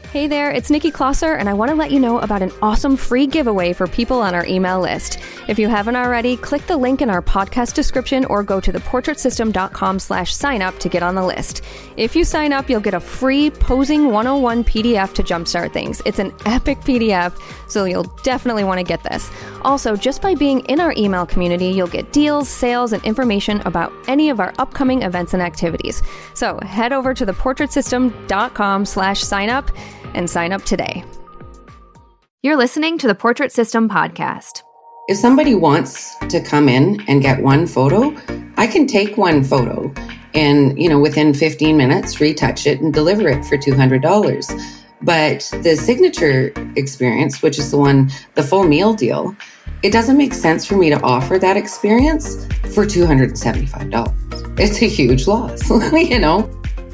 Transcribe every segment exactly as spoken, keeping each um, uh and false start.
Hey there, it's Nikki Klosser, and I want to let you know about an awesome free giveaway for people on our email list. If you haven't already, click the link in our podcast description or go to theportraitsystem.com slash sign up to get on the list. If you sign up, you'll get a free Posing one oh one P D F to jumpstart things. It's an epic P D F, so you'll definitely want to get this. Also, just by being in our email community, you'll get deals, sales, and information about any of our upcoming events and activities. So head over to theportraitsystem.com slash sign up and sign up today. You're listening to the Portrait System podcast. If somebody wants to come in and get one photo, I can take one photo and, you know, within fifteen minutes, retouch it and deliver it for two hundred dollars. But the signature experience, which is the one, the full meal deal, it doesn't make sense for me to offer that experience for two hundred seventy-five dollars. It's a huge loss, you know?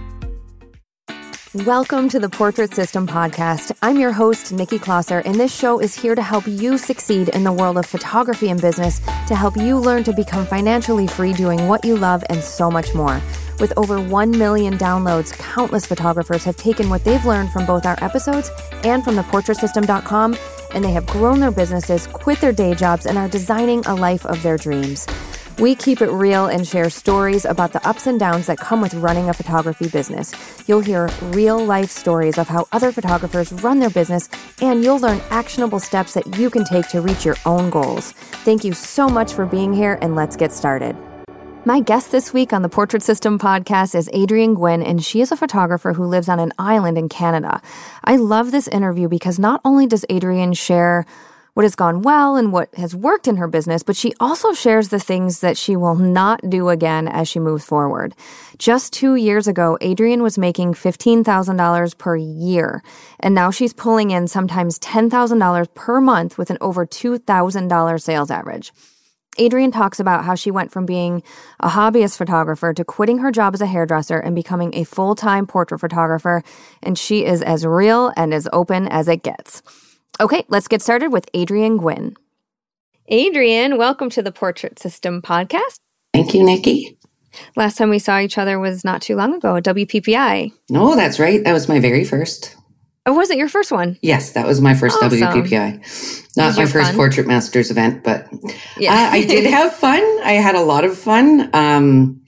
Welcome to the Portrait System podcast. I'm your host, Nikki Klosser, and this show is here to help you succeed in the world of photography and business, to help you learn to become financially free doing what you love and so much more. With over one million downloads, countless photographers have taken what they've learned from both our episodes and from the portrait system dot com, and they have grown their businesses, quit their day jobs, and are designing a life of their dreams. We keep it real and share stories about the ups and downs that come with running a photography business. You'll hear real-life stories of how other photographers run their business, and you'll learn actionable steps that you can take to reach your own goals. Thank you so much for being here, and let's get started. My guest this week on the Portrait System podcast is Adrienne Gwynn, and she is a photographer who lives on an island in Canada. I love this interview because not only does Adrienne share what has gone well and what has worked in her business, but she also shares the things that she will not do again as she moves forward. Just two years ago, Adrienne was making fifteen thousand dollars per year, and now she's pulling in sometimes ten thousand dollars per month with an over two thousand dollars sales average. Adrienne talks about how she went from being a hobbyist photographer to quitting her job as a hairdresser and becoming a full-time portrait photographer, and she is as real and as open as it gets. Okay, let's get started with Adrienne Gwynn. Adrienne, welcome to the Portrait System podcast. Thank you, Nikki. Last time we saw each other was not too long ago at W P P I. No, that's right. That was my very first. Oh, was it your first one? Yes, that was my first awesome. W P P I. Not my first fun? Portrait Masters event, but yeah. I, I did have fun. I had a lot of fun. Um,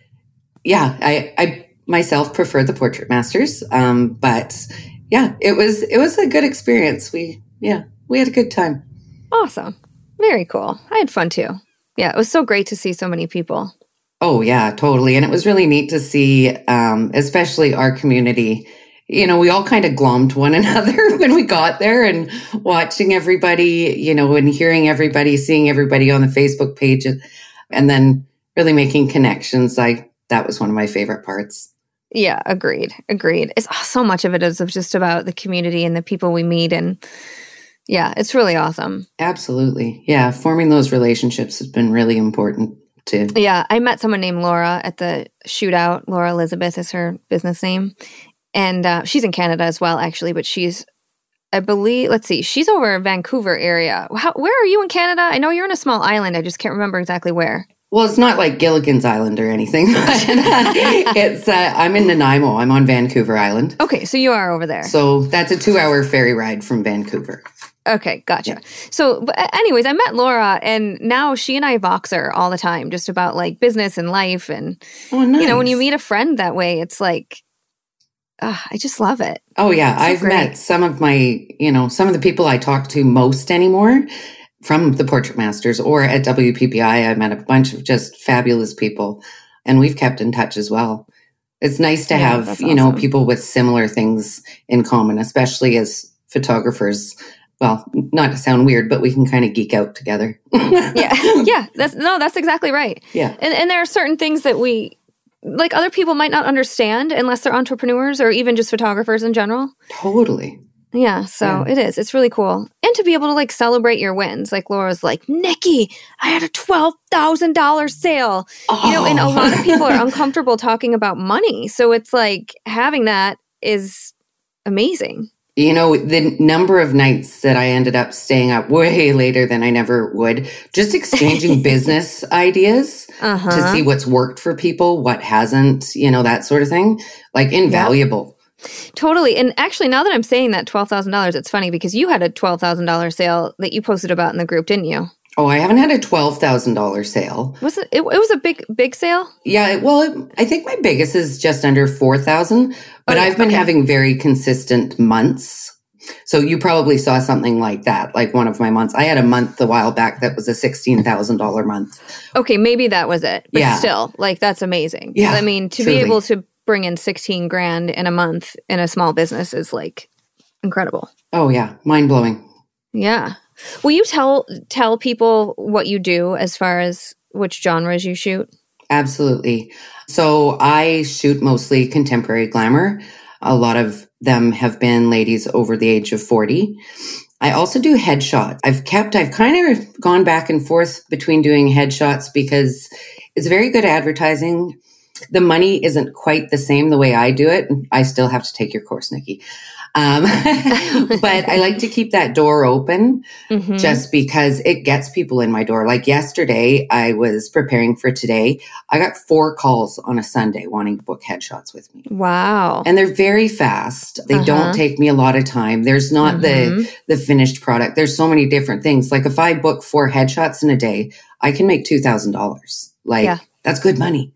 yeah, I, I myself prefer the Portrait Masters, um, but yeah, it was it was a good experience. We yeah, we had a good time. Awesome. Very cool. I had fun too. Yeah, it was so great to see so many people. Oh yeah, totally. And it was really neat to see, um, especially our community. You know, we all kind of glommed one another when we got there, and watching everybody, you know, and hearing everybody, seeing everybody on the Facebook page, and then really making connections. Like, that was one of my favorite parts. Yeah, agreed. Agreed. It's oh, so much of it is of just about the community and the people we meet. And yeah, it's really awesome. Absolutely. Yeah. Forming those relationships has been really important too. Yeah. I met someone named Laura at the shootout. Laura Elizabeth is her business name. And uh, she's in Canada as well, actually, but she's, I believe, let's see, she's over in Vancouver area. How, where are you in Canada? I know you're in a small island. I just can't remember exactly where. Well, it's not like Gilligan's Island or anything. it's uh, I'm in Nanaimo. I'm on Vancouver Island. Okay, so you are over there. So that's a two-hour ferry ride from Vancouver. Okay, gotcha. Yeah. So, but anyways, I met Laura, and now she and I Voxer all the time, just about like business and life. And, oh, nice. You know, when you meet a friend that way, it's like, uh, I just love it. Oh, yeah. So I've great. met some of my, you know, some of the people I talk to most anymore from the Portrait Masters, or at W P P I. I met a bunch of just fabulous people, and we've kept in touch as well. It's nice to yeah, have, you know, awesome. people with similar things in common, especially as photographers. Well, not to sound weird, but we can kind of geek out together. yeah. Yeah. That's no, that's exactly right. Yeah. And and there are certain things that we, like, other people might not understand unless they're entrepreneurs or even just photographers in general. Totally. Yeah, so yeah. it is. It's really cool. And to be able to, like, celebrate your wins. Like, Laura's like, Nikki, I had a twelve thousand dollars sale. Oh. You know, and a lot of people are uncomfortable talking about money. So it's like, having that is amazing. You know, the number of nights that I ended up staying up way later than I never would, just exchanging business ideas uh-huh. to see what's worked for people, what hasn't, you know, that sort of thing. Like, invaluable. Yep. Totally. And actually, now that I'm saying that twelve thousand dollars, it's funny because you had a twelve thousand dollars sale that you posted about in the group, didn't you? Oh, I haven't had a twelve thousand dollars sale. Was it, it? It was a big, big sale? Yeah. It, well, it, I think my biggest is just under four thousand dollars, but oh, yeah, I've been okay. having very consistent months. So you probably saw something like that, like one of my months. I had a month a while back that was a sixteen thousand dollars month. Okay, maybe that was it. But yeah. still, like, that's amazing. Yeah, I mean, to truly. be able to bring in sixteen grand in a month in a small business is, like, incredible. Oh, yeah. Mind-blowing. Yeah. Will you tell tell people what you do as far as which genres you shoot? Absolutely. So I shoot mostly contemporary glamour. A lot of them have been ladies over the age of forty. I also do headshots. I've kept, I've kind of gone back and forth between doing headshots because it's very good advertising. The money isn't quite the same the way I do it. I still have to take your course, Nikki. Um, but I like to keep that door open mm-hmm. just because it gets people in my door. Like yesterday, I was preparing for today. I got four calls on a Sunday wanting to book headshots with me. Wow. And they're very fast. They uh-huh. don't take me a lot of time. There's not mm-hmm. the, the finished product. There's so many different things. Like if I book four headshots in a day, I can make two thousand dollars. Like yeah. that's good money.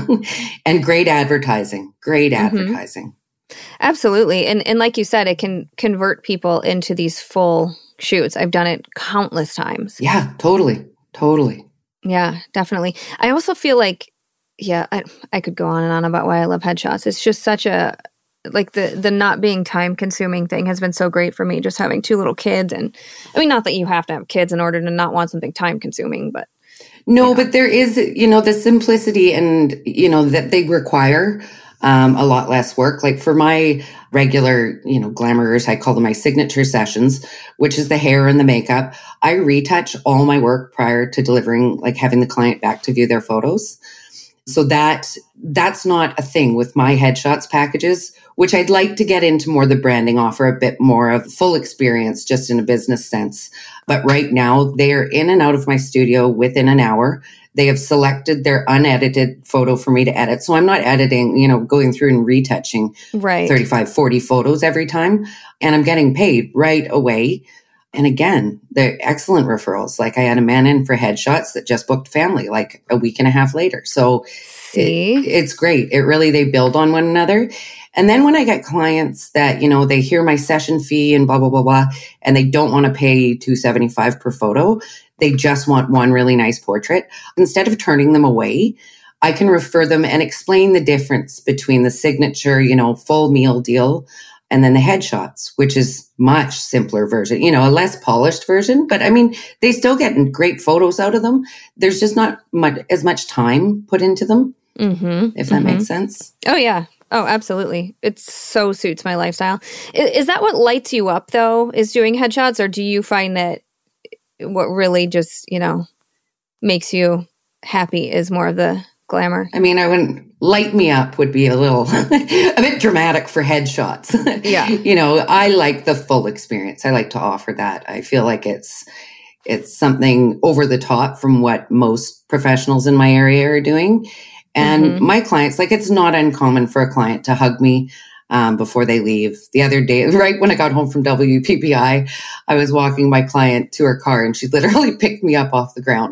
And great advertising, great mm-hmm. advertising. Absolutely. And and like you said, it can convert people into these full shoots. I've done it countless times. Yeah, totally. Totally. Yeah, definitely. I also feel like, yeah, I, I could go on and on about why I love headshots. It's just such a, like the, the not being time consuming thing has been so great for me, just having two little kids. And I mean, not that you have to have kids in order to not want something time consuming, but. No, you know. But there is, you know, the simplicity and, you know, that they require Um, a lot less work. Like for my regular, you know, glamourers, I call them my signature sessions, which is the hair and the makeup. I retouch all my work prior to delivering, like having the client back to view their photos. So that, that's not a thing with my headshots packages, which I'd like to get into more the branding, offer a bit more of full experience just in a business sense. But right now they are in and out of my studio within an hour. They have selected their unedited photo for me to edit. So I'm not editing, you know, going through and retouching right. thirty-five, forty photos every time. And I'm getting paid right away. And again, they're excellent referrals. Like I had a man in for headshots that just booked family like a week and a half later. So See? It, it's great. It really, they build on one another. And then when I get clients that, you know, they hear my session fee and blah, blah, blah, blah, and they don't want to pay two hundred seventy-five dollars per photo, they just want one really nice portrait. Instead of turning them away, I can refer them and explain the difference between the signature, you know, full meal deal and then the headshots, which is much simpler version, you know, a less polished version. But I mean, they still get great photos out of them. There's just not much, as much time put into them, mm-hmm. if that mm-hmm. makes sense. Oh, yeah. Oh, absolutely. It so suits my lifestyle. Is, is that what lights you up, though, is doing headshots? Or do you find that what really just, you know, makes you happy is more of the glamour? I mean, I wouldn't, light me up would be a little, a bit dramatic for headshots. Yeah. You know, I like the full experience. I like to offer that. I feel like it's, it's something over the top from what most professionals in my area are doing. And mm-hmm. my clients, like it's not uncommon for a client to hug me um, before they leave. The other day, right when I got home from W P P I, I was walking my client to her car and she literally picked me up off the ground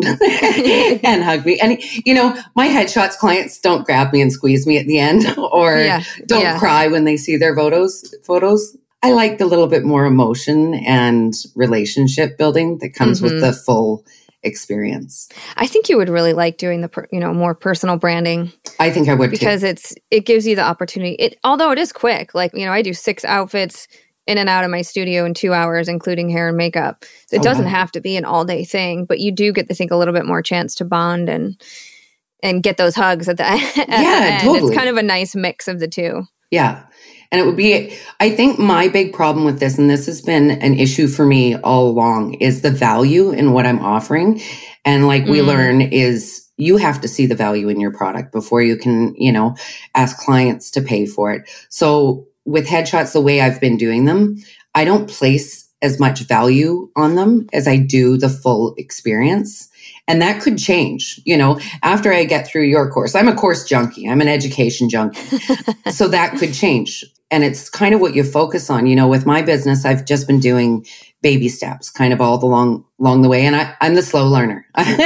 and hugged me. And, you know, my headshots clients don't grab me and squeeze me at the end or yeah. don't yeah. cry when they see their photos. Photos. I like the little bit more emotion and relationship building that comes mm-hmm. with the full experience. I think you would really like doing the, per, you know, more personal branding. I think I would because too. it's it gives you the opportunity. It although it is quick. Like, you know, I do six outfits in and out of my studio in two hours, including hair and makeup. It oh, doesn't wow. have to be an all day thing, but you do get to think a little bit more chance to bond and and get those hugs at the, at yeah, the end. Totally. It's kind of a nice mix of the two. Yeah. And it would be, I think my big problem with this, and this has been an issue for me all along, is the value in what I'm offering. And like we mm. learn is you have to see the value in your product before you can, you know, ask clients to pay for it. So with headshots, the way I've been doing them, I don't place as much value on them as I do the full experience. And that could change, you know, after I get through your course. I'm a course junkie. I'm an education junkie. So that could change. And it's kind of what you focus on. You know, with my business, I've just been doing baby steps kind of all the long, along the way. And I, I'm the slow learner.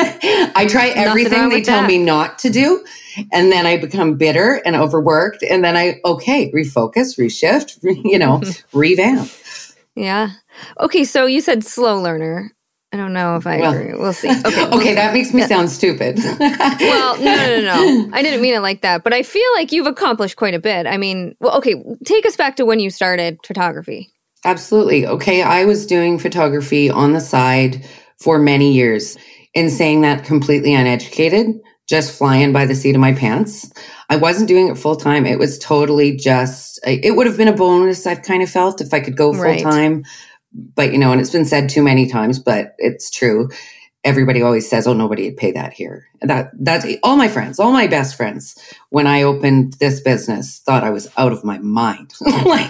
I try everything they tell that. me not to do. And then I become bitter and overworked. And then I, okay, refocus, reshift, you know, revamp. Yeah. Okay. So you said slow learner. I don't know if I well, agree. We'll see. Okay, we'll okay see. That makes me sound stupid. Well, no, no, no, no. I didn't mean it like that. But I feel like you've accomplished quite a bit. I mean, well, okay, take us back to when you started photography. Absolutely. Okay, I was doing photography on the side for many years. In saying that, completely uneducated, just flying by the seat of my pants. I wasn't doing it full time. It was totally just, it would have been a bonus, I've kind of felt, if I could go full time. Right. But, you know, and it's been said too many times, but it's true. Everybody always says, oh, nobody would pay that here. That That's all my friends, all my best friends, when I opened this business, thought I was out of my mind. like,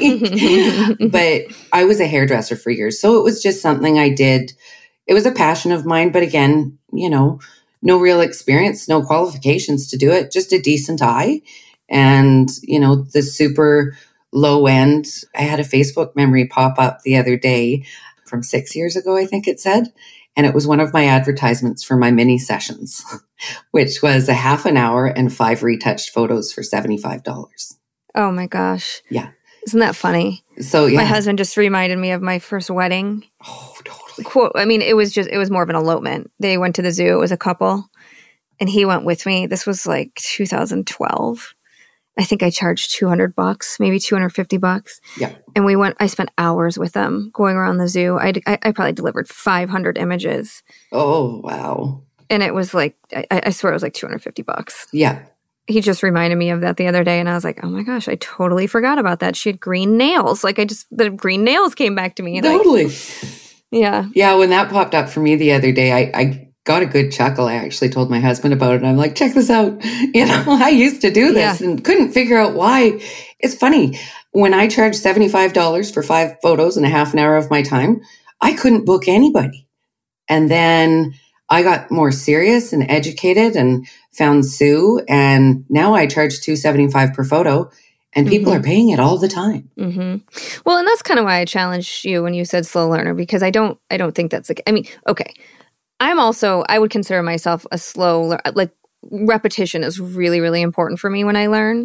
but I was a hairdresser for years. So it was just something I did. It was a passion of mine. But again, you know, no real experience, no qualifications to do it, just a decent eye. And, you know, the super low end. I had a Facebook memory pop up the other day from six years ago, I think it said. And it was one of my advertisements for my mini sessions, which was a half an hour and five retouched photos for seventy-five dollars. Oh my gosh. Yeah. Isn't that funny? So yeah. My husband just reminded me of my first wedding. Oh, totally. Quote, I mean, it was just, it was more of an elopement. They went to the zoo. It was a couple. And he went with me. This was like two thousand twelve. I think I charged two hundred bucks, maybe two hundred fifty bucks. Yeah. And we went, I spent hours with them going around the zoo. I, I, I probably delivered five hundred images. Oh, wow. And it was like, I, I swear it was like two hundred fifty bucks. Yeah. He just reminded me of that the other day. And I was like, oh my gosh, I totally forgot about that. She had green nails. Like I just, the green nails came back to me. Totally. Like, yeah. Yeah. When that popped up for me the other day, I, I got a good chuckle. I actually told my husband about it. I'm like, check this out. You know, I used to do this yeah. and couldn't figure out why. It's funny. When I charged seventy-five dollars for five photos and a half an hour of my time, I couldn't book anybody. And then I got more serious and educated and found Sue. And now I charge two seventy-five per photo. And people mm-hmm. are paying it all the time. Mm-hmm. Well, and that's kind of why I challenged you when you said slow learner, because I don't, I don't think that's like, I mean, okay. I'm also, I would consider myself a slow, like repetition is really, really important for me when I learn.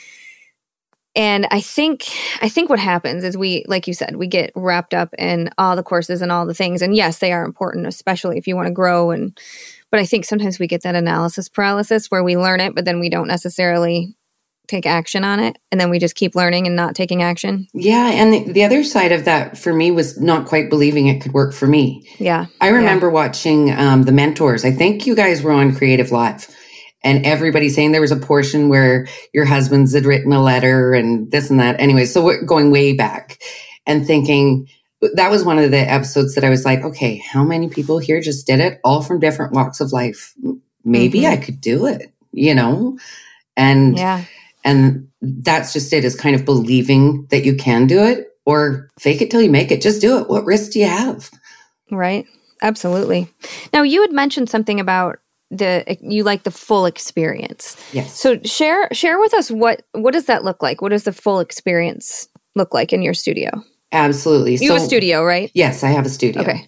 And I think, I think what happens is we, like you said, we get wrapped up in all the courses and all the things. And yes, they are important, especially if you want to grow. And, but I think sometimes we get that analysis paralysis where we learn it, but then we don't necessarily take action on it. And then we just keep learning and not taking action. Yeah. And the, the other side of that for me was not quite believing it could work for me. Yeah. I remember yeah. watching um, The Mentors. I think you guys were on Creative Live and everybody saying there was a portion where your husbands had written a letter and this and that. Anyway, so we're going way back and thinking that was one of the episodes that I was like, okay, how many people here just did it? All from different walks of life. Maybe mm-hmm. I could do it, you know? And yeah. And that's just it, is kind of believing that you can do it or fake it till you make it. Just do it. What risk do you have? Right. Absolutely. Now, you had mentioned something about the, you like the full experience. Yes. So share, share with us what, what does that look like? What does the full experience look like in your studio? Absolutely. You so, have a studio, right? Yes, I have a studio. Okay.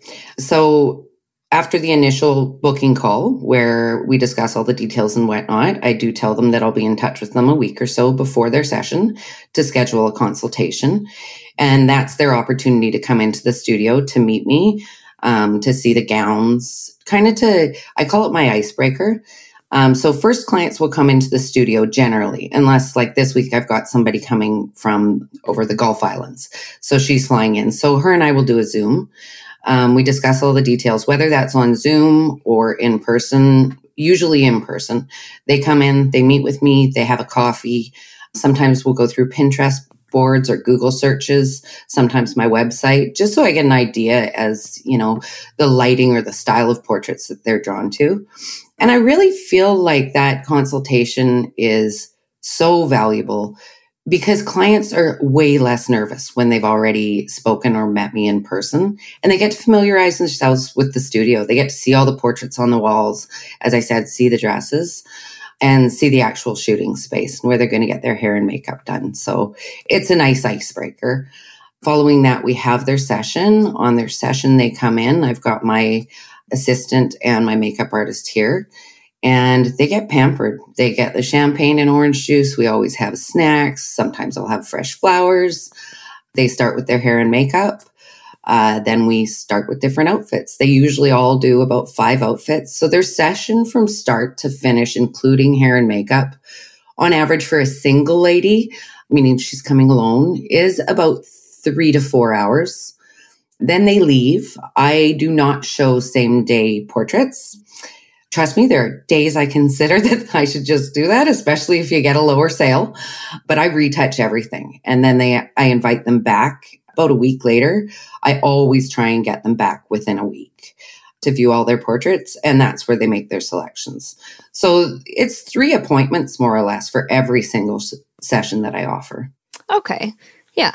So after the initial booking call where we discuss all the details and whatnot, I do tell them that I'll be in touch with them a week or so before their session to schedule a consultation. And that's their opportunity to come into the studio to meet me, um, to see the gowns, kind of to, I call it my icebreaker. Um, so first clients will come into the studio generally, unless like this week I've got somebody coming from over the Gulf Islands. So she's flying in. So her and I will do a Zoom. Um, we discuss all the details, whether that's on Zoom or in person, usually in person. They come in, they meet with me, they have a coffee. Sometimes we'll go through Pinterest boards or Google searches, sometimes my website, just so I get an idea as, you know, the lighting or the style of portraits that they're drawn to. And I really feel like that consultation is so valuable because clients are way less nervous when they've already spoken or met me in person, and they get to familiarize themselves with the studio. They get to see all the portraits on the walls, as I said, see the dresses. and see the actual shooting space and where they're going to get their hair and makeup done. So it's a nice icebreaker. Following that, we have their session. On their session, they come in. I've got my assistant and my makeup artist here, and they get pampered. They get the champagne and orange juice. We always have snacks. Sometimes I'll have fresh flowers. They start with their hair and makeup. Uh, then we start with different outfits. They usually all do about five outfits. So their session from start to finish, including hair and makeup, on average for a single lady, meaning she's coming alone, is about three to four hours. Then they leave. I do not show same day portraits. Trust me, there are days I consider that I should just do that, especially if you get a lower sale. But I retouch everything. And then they, I invite them back about a week later. I always try and get them back within a week to view all their portraits. And that's where they make their selections. So it's three appointments more or less for every single s- session that I offer. Okay. Yeah.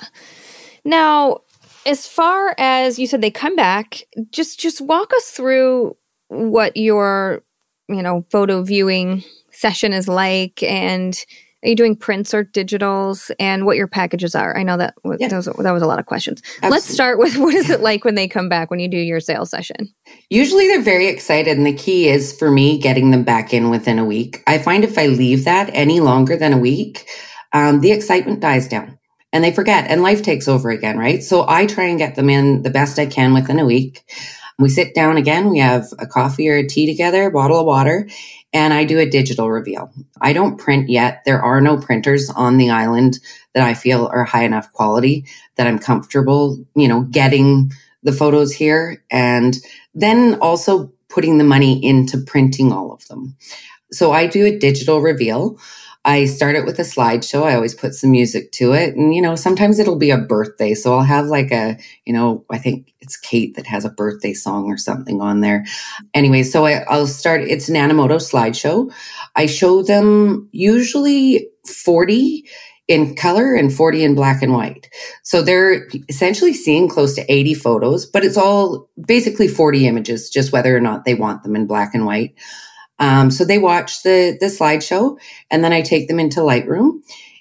Now, as far as you said, they come back, just, just walk us through what your, you know, photo viewing session is like, and are you doing prints or digitals, and what your packages are? I know that was, yeah. that, was, that was a lot of questions. Absolutely. Let's start with, what is it like when they come back, when you do your sales session? Usually they're very excited, and the key is for me getting them back in within a week. I find if I leave that any longer than a week, um, the excitement dies down and they forget, and life takes over again, right? So I try and get them in the best I can within a week. We sit down again, we have a coffee or a tea together, a bottle of water, and I do a digital reveal. I don't print yet. There are no printers on the island that I feel are high enough quality that I'm comfortable, you know, getting the photos here and then also putting the money into printing all of them. So I do a digital reveal. I start it with a slideshow. I always put some music to it. And, you know, sometimes it'll be a birthday. So I'll have like a, you know, I think it's Kate that has a birthday song or something on there. Anyway, so I, I'll start, it's an Animoto slideshow. I show them usually forty in color and forty in black and white. So they're essentially seeing close to eighty photos, but it's all basically forty images, just whether or not they want them in black and white. Um, so they watch the, the slideshow, and then I take them into Lightroom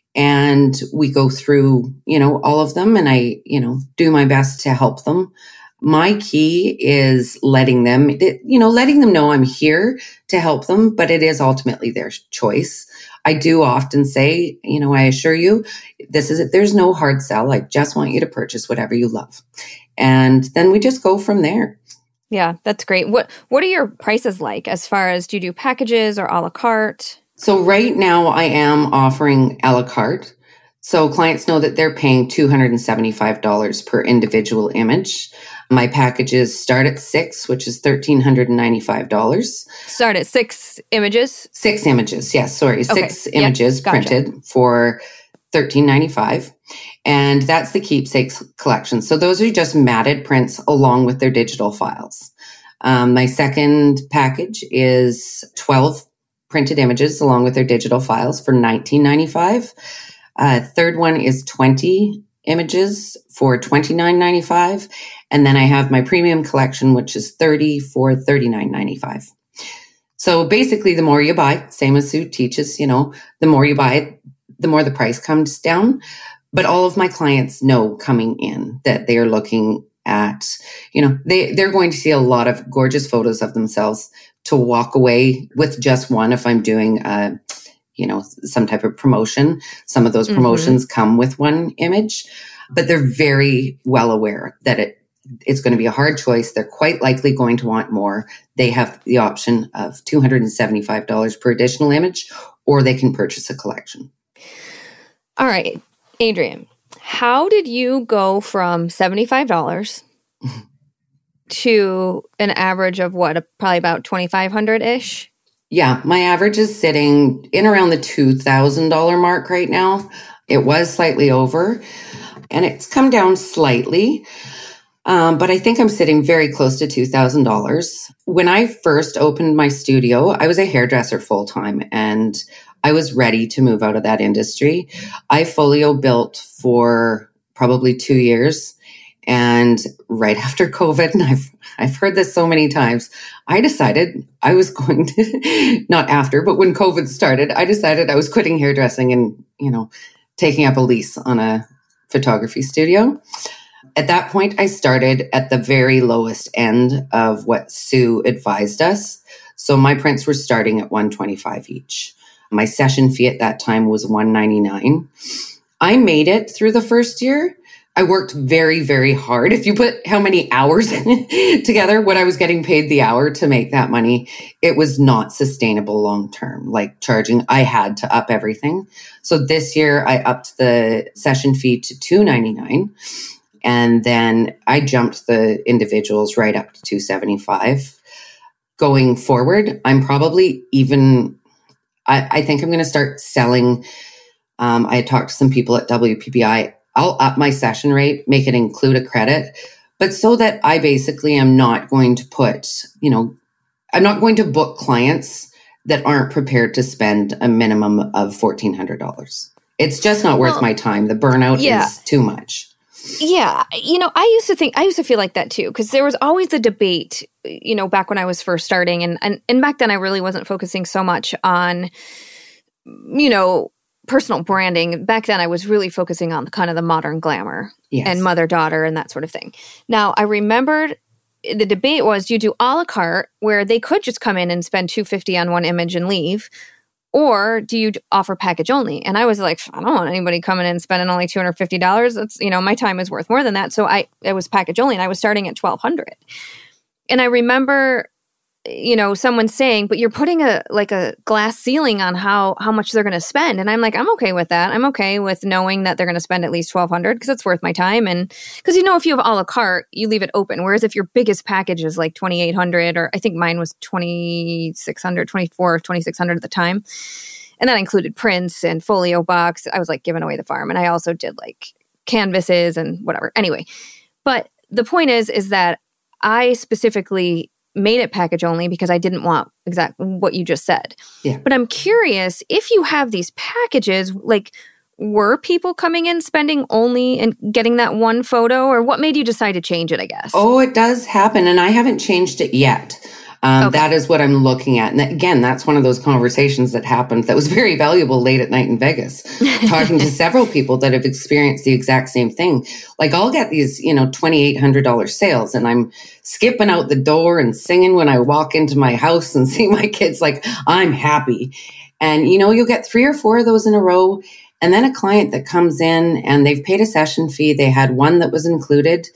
and we go through, you know, all of them, and I, you know, do my best to help them. My key is letting them, you know, letting them know I'm here to help them, but it is ultimately their choice. I do often say, you know, I assure you, this is it. There's no hard sell. I just want you to purchase whatever you love. And then we just go from there. Yeah, that's great. What What are your prices like as far as, do you do packages or a la carte? So right now I am offering a la carte. So clients know that they're paying two hundred seventy-five dollars per individual image. My packages start at six, which is one thousand three hundred ninety-five dollars. Start at six images? Six images, yes, sorry. Okay. Six yep. images gotcha. Printed for one thousand three hundred ninety-five dollars. And that's the keepsakes collection. So those are just matted prints along with their digital files. Um, my second package is twelve printed images along with their digital files for nineteen ninety-five dollars. Uh, third one is twenty images for twenty-nine ninety-five. And then I have my premium collection, which is thirty for thirty-nine ninety-five. So basically, the more you buy, same as Sue teaches, you know, the more you buy, the more the price comes down. But all of my clients know coming in that they are looking at, you know, they, they're going to see a lot of gorgeous photos of themselves to walk away with just one. If I'm doing, uh, you know, some type of promotion, some of those promotions mm-hmm. come with one image, but they're very well aware that it it's going to be a hard choice. They're quite likely going to want more. They have the option of two hundred seventy-five dollars per additional image, or they can purchase a collection. All right, Adrienne, how did you go from seventy-five dollars to an average of what, probably about twenty-five hundred dollars-ish? Yeah, my average is sitting in around the two thousand dollars mark right now. It was slightly over, and it's come down slightly. Um, but I think I'm sitting very close to two thousand dollars. When I first opened my studio, I was a hairdresser full time, and I was ready to move out of that industry. I folio built for probably two years, And right after COVID, and I've I've heard this so many times, I decided I was going to, not after, but when COVID started, I decided I was quitting hairdressing and, you know, taking up a lease on a photography studio. At that point, I started at the very lowest end of what Sue advised us. So my prints were starting at one hundred twenty-five dollars each. My session fee at that time was one hundred ninety-nine dollars. I made it through the first year. I worked very, very hard. If you put how many hours together, what I was getting paid the hour to make that money, it was not sustainable long term. Like charging, I had to up everything. So this year I upped the session fee to two hundred ninety-nine dollars. And then I jumped the individuals right up to two hundred seventy-five dollars. Going forward, I'm probably even, I, I think I'm going to start selling. Um, I had talked to some people at W P B I. I'll up my session rate, make it include a credit, but so that I basically am not going to put, you know, I'm not going to book clients that aren't prepared to spend a minimum of fourteen hundred dollars. It's just not worth well, my time. The burnout yeah. is too much. Yeah. You know, I used to think, I used to feel like that too, because there was always the debate, you know, back when I was first starting. And, and, and back then I really wasn't focusing so much on, you know, personal branding. Back then I was really focusing on kind of the modern glamour yes. and mother-daughter and that sort of thing. Now, I remembered the debate was, do you do a la carte where they could just come in and spend two hundred fifty dollars on one image and leave? Or do you offer package only? And I was like, I don't want anybody coming in and spending only two hundred fifty dollars. That's, you know, my time is worth more than that. So I, it was package only and I was starting at twelve hundred dollars. And I remember, you know, someone saying, but you're putting a, like a glass ceiling on how, how much they're going to spend. And I'm like, I'm okay with that. I'm okay with knowing that they're going to spend at least twelve hundred dollars because it's worth my time. And because, you know, if you have a la carte, you leave it open. Whereas if your biggest package is like twenty-eight hundred dollars, or I think mine was twenty-six hundred dollars, twenty-four, twenty-six hundred dollars at the time. And that included prints and folio box. I was like giving away the farm. And I also did like canvases and whatever. Anyway, but the point is, is that I specifically made it package only because I didn't want exactly what you just said. Yeah. But I'm curious, if you have these packages, like, were people coming in spending only and getting that one photo, or what made you decide to change it, I guess? Oh, it does happen. And I haven't changed it yet. Um, okay. That is what I'm looking at. And again, that's one of those conversations that happened that was very valuable late at night in Vegas, talking to several people that have experienced the exact same thing. Like I'll get these, you know, twenty-eight hundred dollars sales and I'm skipping out the door and singing when I walk into my house and see my kids, like I'm happy. And, you know, you'll get three or four of those in a row. And then a client that comes in and they've paid a session fee. They had one that was included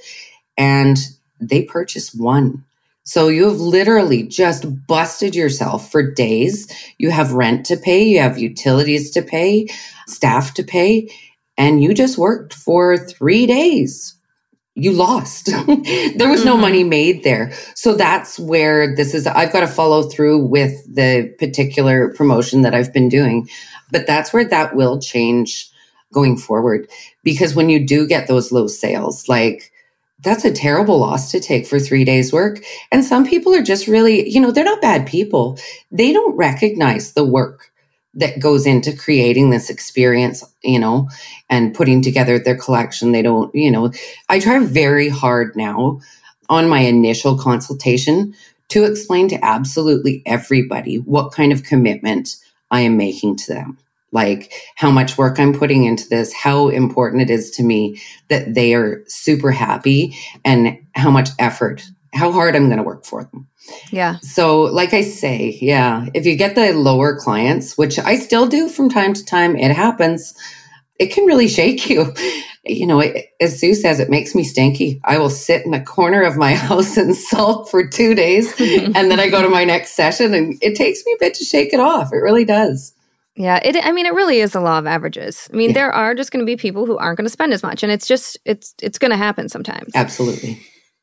and they purchased one. So you have literally just busted yourself for days. You have rent to pay, you have utilities to pay, staff to pay, and you just worked for three days. You lost. There was no mm-hmm. money made there. So that's where this is. I've got to follow through with the particular promotion that I've been doing. But that's where that will change going forward. Because when you do get those low sales, like, that's a terrible loss to take for three days work. And some people are just really, you know, they're not bad people. They don't recognize the work that goes into creating this experience, you know, and putting together their collection. They don't, you know, I try very hard now on my initial consultation to explain to absolutely everybody what kind of commitment I am making to them. Like how much work I'm putting into this, how important it is to me that they are super happy, and how much effort, how hard I'm going to work for them. Yeah. So like I say, yeah, if you get the lower clients, which I still do from time to time, it happens, it can really shake you. You know, it, as Sue says, it makes me stinky. I will sit in a corner of my house and sulk for two days. And then I go to my next session and it takes me a bit to shake it off. It really does. Yeah, it. I mean, it really is the law of averages. I mean, yeah. There are just going to be people who aren't going to spend as much, and it's just it's it's going to happen sometimes. Absolutely.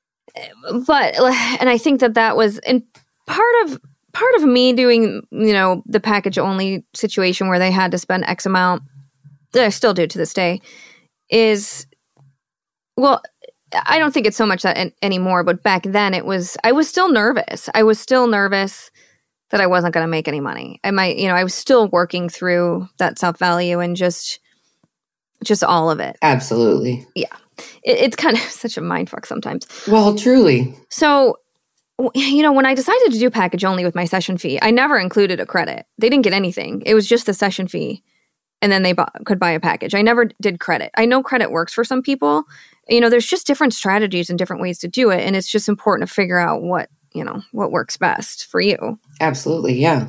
But and I think that that was and part of part of me doing, you know, the package only situation where they had to spend X amount, that I still do to this day, is well, I don't think it's so much that an, anymore. But back then, it was I was still nervous. I was still nervous that I wasn't going to make any money. I might, you know, I was still working through that self-value and just, just all of it. Absolutely. Yeah. it, it's kind of such a mindfuck sometimes. Well, truly. So, you know, when I decided to do package only with my session fee, I never included a credit. They didn't get anything. It was just the session fee. And then they bu- could buy a package. I never did credit. I know credit works for some people. You know, there's just different strategies and different ways to do it. And it's just important to figure out what, you know, what works best for you. Absolutely. Yeah.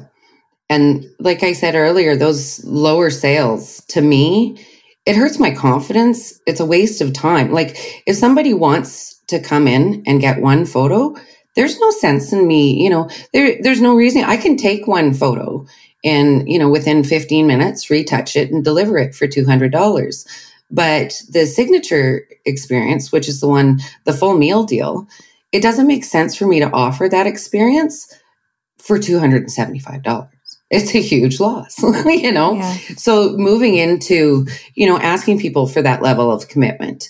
And like I said earlier, those lower sales, to me, it hurts my confidence. It's a waste of time. Like if somebody wants to come in and get one photo, there's no sense in me, you know, there, there's no reason. I can take one photo and, you know, within fifteen minutes, retouch it and deliver it for two hundred dollars. But the signature experience, which is the one, the full meal deal, it doesn't make sense for me to offer that experience for two hundred seventy-five dollars. It's a huge loss, you know? Yeah. So moving into, you know, asking people for that level of commitment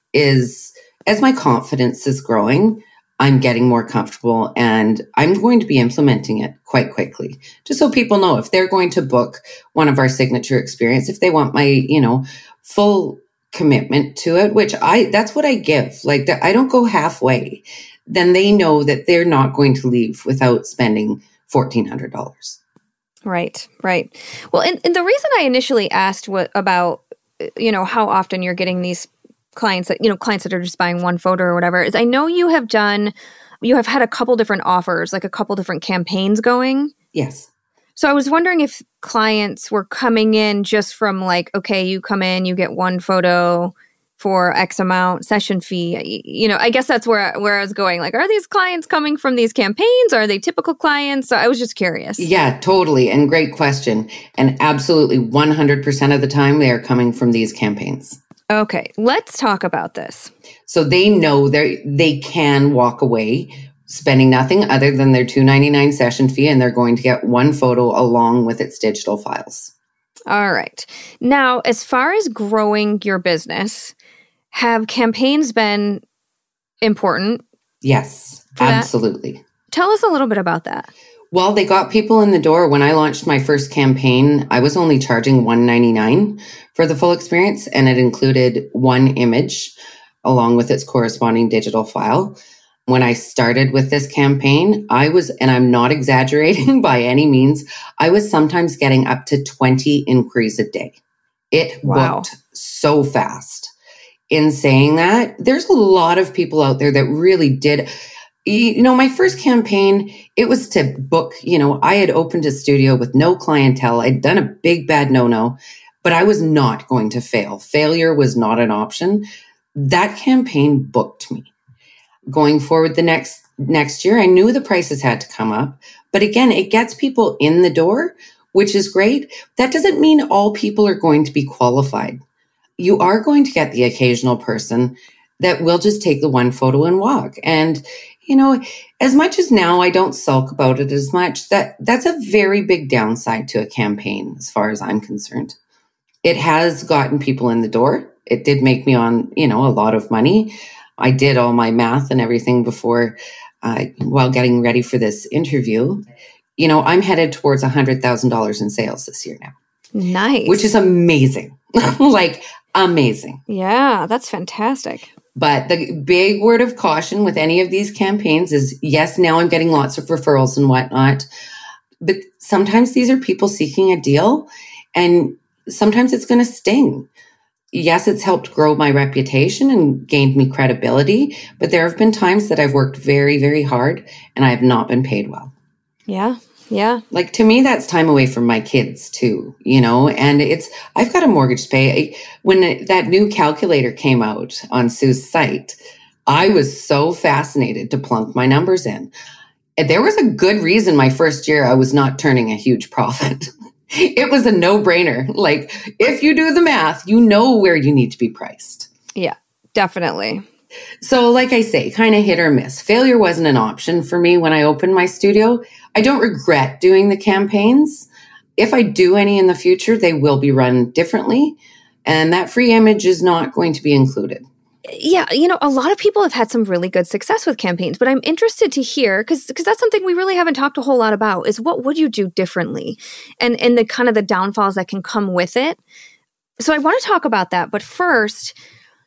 is, as my confidence is growing, I'm getting more comfortable and I'm going to be implementing it quite quickly. Just so people know if they're going to book one of our signature experience, if they want my, you know, full commitment to it, which I, that's what I give. Like I don't go halfway, then they know that they're not going to leave without spending fourteen hundred dollars. Right, right. Well, and, and the reason I initially asked what about, you know, how often you're getting these clients that, you know, clients that are just buying one photo or whatever, is I know you have done, you have had a couple different offers, like a couple different campaigns going. Yes. So I was wondering if clients were coming in just from like, okay, you come in, you get one photo for X amount session fee. You know, I guess that's where, where I was going. Like, are these clients coming from these campaigns? Are they typical clients? So I was just curious. Yeah, totally. And great question. And absolutely one hundred percent of the time they are coming from these campaigns. Okay, let's talk about this. So they know they they can walk away spending nothing other than their two dollars and ninety-nine cents session fee, and they're going to get one photo along with its digital files. All right. Now, as far as growing your business, have campaigns been important? Yes, absolutely. Tell us a little bit about that. Well, they got people in the door. When I launched my first campaign, I was only charging one dollar and ninety-nine cents for the full experience, and it included one image along with its corresponding digital file. When I started with this campaign, I was, and I'm not exaggerating by any means, I was sometimes getting up to twenty inquiries a day. It wow. booked so fast. In saying that, there's a lot of people out there that really did. You know, my first campaign, it was to book, you know, I had opened a studio with no clientele. I'd done a big, bad no-no, but I was not going to fail. Failure was not an option. That campaign booked me. Going forward the next next year, I knew the prices had to come up. But again, it gets people in the door, which is great. That doesn't mean all people are going to be qualified. You are going to get the occasional person that will just take the one photo and walk. And you know, as much as now I don't sulk about it as much, that that's a very big downside to a campaign as far as I'm concerned. It has gotten people in the door. It did make me on, you know, a lot of money. I did all my math and everything before, uh, while getting ready for this interview. You know, I'm headed towards one hundred thousand dollars in sales this year now. Nice. Which is amazing. Like, amazing. Yeah, that's fantastic. But the big word of caution with any of these campaigns is, yes, now I'm getting lots of referrals and whatnot, but sometimes these are people seeking a deal, and sometimes it's going to sting. Yes, it's helped grow my reputation and gained me credibility, but there have been times that I've worked very, very hard and I have not been paid well. Yeah. Yeah. Like, to me, that's time away from my kids too, you know, and it's, I've got a mortgage to pay. When that new calculator came out on Sue's site, I was so fascinated to plunk my numbers in. And there was a good reason my first year I was not turning a huge profit. It was a no-brainer. Like, if you do the math, you know where you need to be priced. Yeah, definitely. So like I say, kind of hit or miss. Failure wasn't an option for me when I opened my studio. I don't regret doing the campaigns. If I do any in the future, they will be run differently. And that free image is not going to be included. Yeah, you know, a lot of people have had some really good success with campaigns, but I'm interested to hear, because because that's something we really haven't talked a whole lot about, is what would you do differently? And, and the kind of the downfalls that can come with it. So I want to talk about that. But first,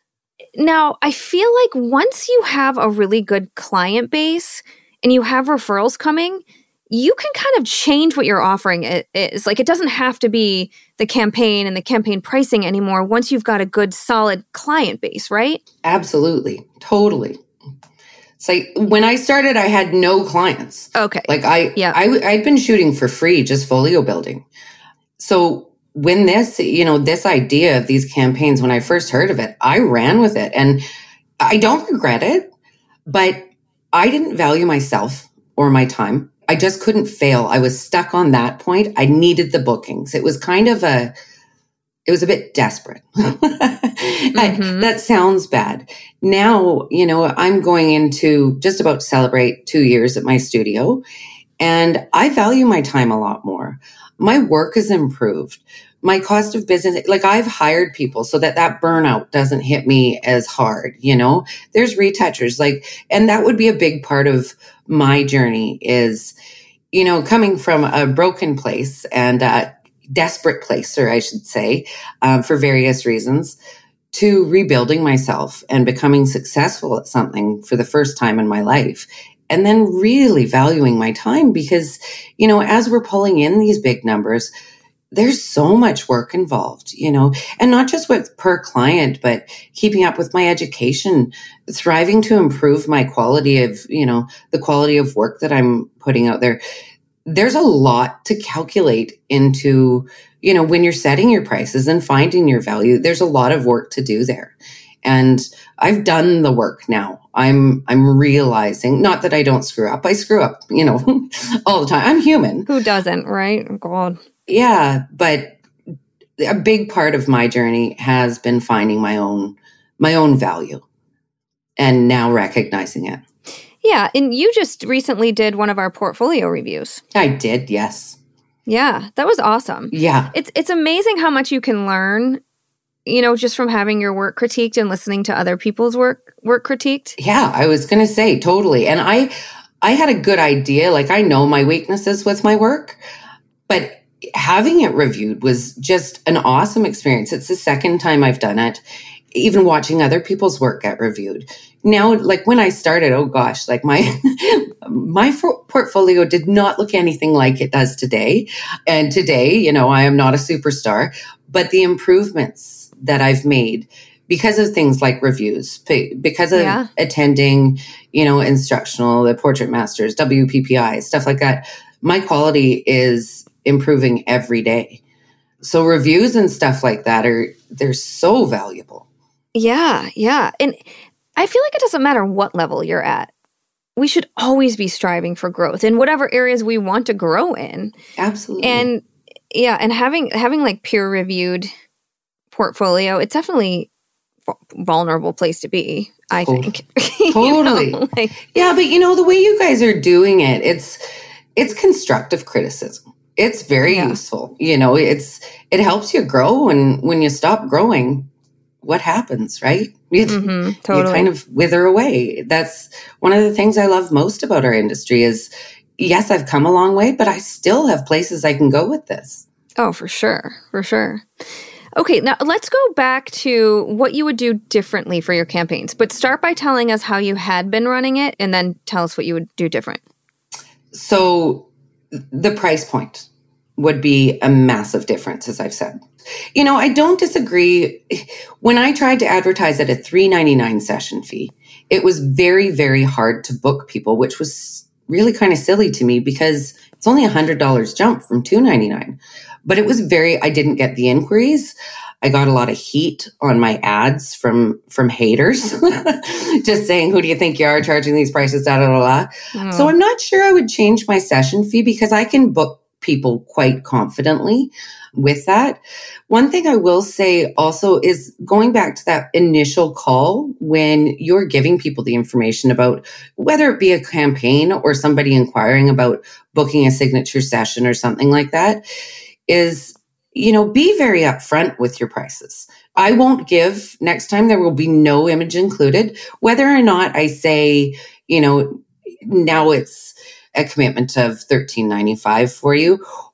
now I feel like once you have a really good client base and you have referrals coming, you can kind of change what you're offering it is. Like, it doesn't have to be the campaign and the campaign pricing anymore once you've got a good, solid client base, right? Absolutely. Totally. It's like when I started, I had no clients. Okay. Like I, yeah. I, I'd been shooting for free, just folio building. So when this, you know, this idea of these campaigns, when I first heard of it, I ran with it, and I don't regret it, but I didn't value myself or my time. I just couldn't fail. I was stuck on that point. I needed the bookings. It was kind of a, it was a bit desperate. mm-hmm. I, that sounds bad. Now, you know, I'm going into just about to celebrate two years at my studio, and I value my time a lot more. My work has improved. My cost of business, like I've hired people so that that burnout doesn't hit me as hard. You know, there's retouchers, like, and that would be a big part of my journey is, you know, coming from a broken place and a desperate place, or I should say, um, for various reasons, to rebuilding myself and becoming successful at something for the first time in my life. And then really valuing my time because, you know, as we're pulling in these big numbers, there's so much work involved, you know, and not just with per client, but keeping up with my education, thriving to improve my quality of, you know, the quality of work that I'm putting out there. There's a lot to calculate into, you know, when you're setting your prices and finding your value, there's a lot of work to do there. And I've done the work now. I'm, I'm realizing, not that I don't screw up. I screw up, you know, all the time. I'm human. Who doesn't, right? God. Yeah, but a big part of my journey has been finding my own my own value and now recognizing it. Yeah, and you just recently did one of our portfolio reviews. I did, yes. Yeah, that was awesome. Yeah. It's it's amazing how much you can learn, you know, just from having your work critiqued and listening to other people's work work critiqued. Yeah, I was going to say totally. And I I had a good idea, like I know my weaknesses with my work, but having it reviewed was just an awesome experience. It's the second time I've done it, even watching other people's work get reviewed. Now, like when I started, oh gosh, like my, my for- portfolio did not look anything like it does today. And today, you know, I am not a superstar, but the improvements that I've made because of things like reviews, because of yeah. attending, you know, instructional, the Portrait Masters, W P P I, stuff like that, my quality is improving every day. So reviews and stuff like that are, they're so valuable. Yeah, yeah. And I feel like it doesn't matter what level you're at. We should always be striving for growth in whatever areas we want to grow in. Absolutely. And yeah, and having having like peer reviewed portfolio, it's definitely a vulnerable place to be, I totally. think. Totally. You know, like, yeah, but you know, the way you guys are doing it, it's it's constructive criticism. It's very yeah. useful. You know, it's it helps you grow, and when you stop growing, what happens, right? You, mm-hmm, totally. you kind of wither away. That's one of the things I love most about our industry is, yes, I've come a long way, but I still have places I can go with this. Oh, for sure. For sure. Okay, now let's go back to what you would do differently for your campaigns, but start by telling us how you had been running it and then tell us what you would do different. So the price point would be a massive difference, as I've said. You know, I don't disagree. When I tried to advertise at a three ninety-nine session fee, it was very, very hard to book people, which was really kind of silly to me because it's only a one hundred dollars jump from two ninety-nine. But it was very, I didn't get the inquiries. I got a lot of heat on my ads from from haters, just saying, who do you think you are charging these prices, da, da, da, da. Oh. So I'm not sure I would change my session fee because I can book people quite confidently with that. One thing I will say also is going back to that initial call when you're giving people the information about whether it be a campaign or somebody inquiring about booking a signature session or something like that is, you know, be very upfront with your prices. I won't give, next time there will be no image included, whether or not I say, you know, now it's a commitment of thirteen ninety-five for you,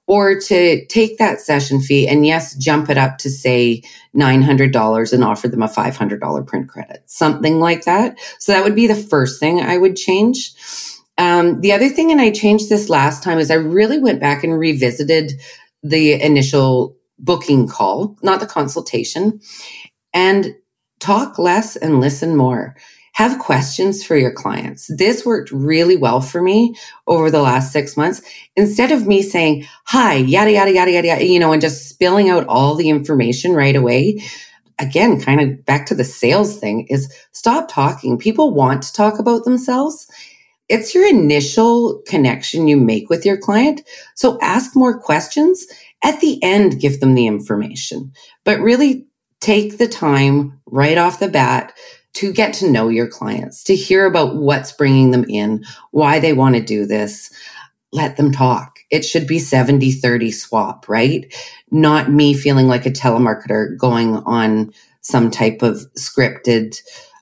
or to take that session fee and yes, jump it up to say nine hundred dollars and offer them a five hundred dollars print credit, something like that. So that would be the first thing I would change. Um, the other thing, and I changed this last time, is I really went back and revisited the initial booking call, not the consultation, and talk less and listen more. Have questions for your clients. This worked really well for me over the last six months. Instead of me saying, hi, yada, yada, yada, yada, yada, you know, and just spilling out all the information right away. Again, kind of back to the sales thing, is stop talking. People want to talk about themselves. It's your initial connection you make with your client. So ask more questions. At the end, give them the information, but really take the time right off the bat to get to know your clients, to hear about what's bringing them in, why they want to do this. Let them talk. It should be seventy thirty swap, right? Not me feeling like a telemarketer going on some type of scripted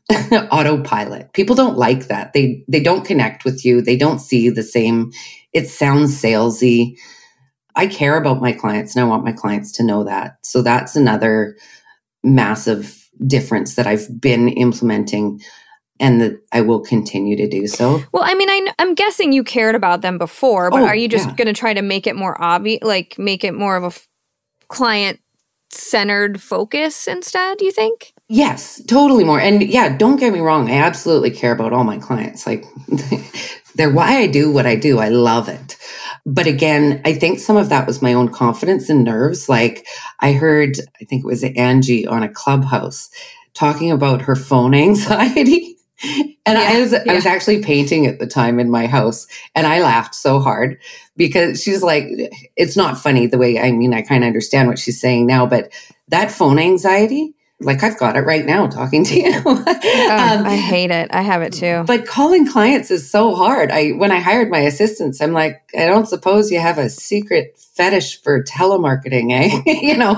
autopilot. People don't like that. They they don't connect with you. They don't see you the same. It sounds salesy. I care about my clients and I want my clients to know that. So that's another massive difference that I've been implementing and that I will continue to do so. Well, I mean, I, I'm guessing you cared about them before, but oh, are you just yeah. going to try to make it more obvious, like make it more of a f- client-centered focus instead, do you think? Yes, totally more. And yeah, don't get me wrong. I absolutely care about all my clients. Like they're why I do what I do. I love it. But again, I think some of that was my own confidence and nerves. Like I heard, I think it was Angie on a Clubhouse talking about her phone anxiety. And yeah, I was, yeah. I was actually painting at the time in my house and I laughed so hard because she's like, it's not funny the way, I mean, I kind of understand what she's saying now, but that phone anxiety, like I've got it right now talking to you. oh, um, I hate it. I have it too. But calling clients is so hard. I when I hired my assistants, I'm like, I don't suppose you have a secret fetish for telemarketing, eh? you know.